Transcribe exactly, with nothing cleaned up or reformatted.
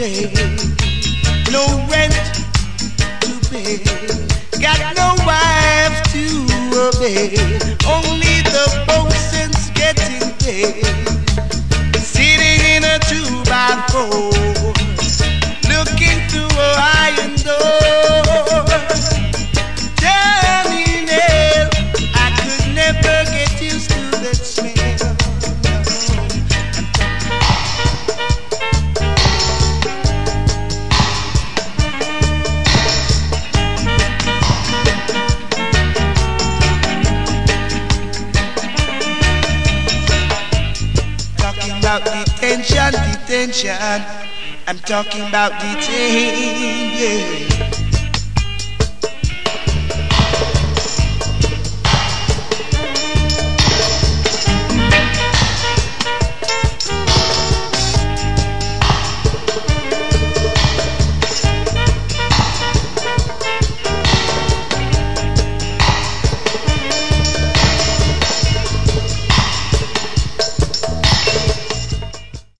pay, no rent to pay, got no wife to obey, only the bosun's getting paid, sitting in a two by four, looking through a iron door. Tell me, Nell, I could never get used to that smell. About detention, detention. I'm talking about detain, yeah.